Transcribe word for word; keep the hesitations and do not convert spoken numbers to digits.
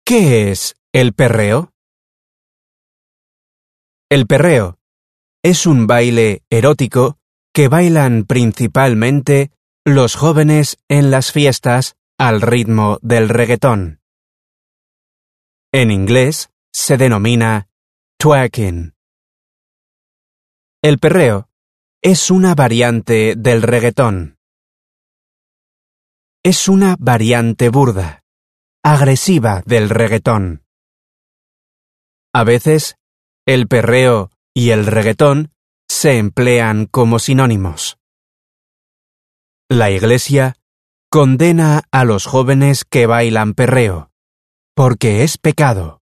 ¿Qué es el perreo? El perreo es un baile erótico que bailan principalmente los jóvenes en las fiestas al ritmo del reggaetón. En inglés se denomina twerking. El perreo es una variante del reggaetón. Es una variante burda, agresiva del reggaetón. A veces, el perreo y el reggaetón se emplean como sinónimos. La Iglesia condena a los jóvenes que bailan perreo, porque es pecado.